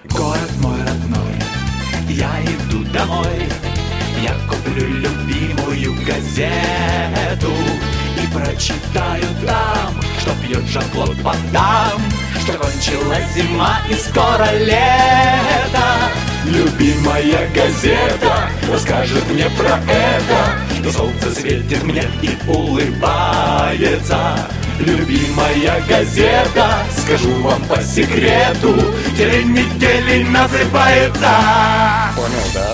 Город мой родной, я иду домой. Я куплю любимую газету и прочитаю там, что пьет Жан-Клод Ван Дам, что кончилась зима и скоро лето. Любимая газета расскажет мне про это, что солнце светит мне и улыбается. Любимая газета, скажу вам по секрету, день недели называется. Понял, да?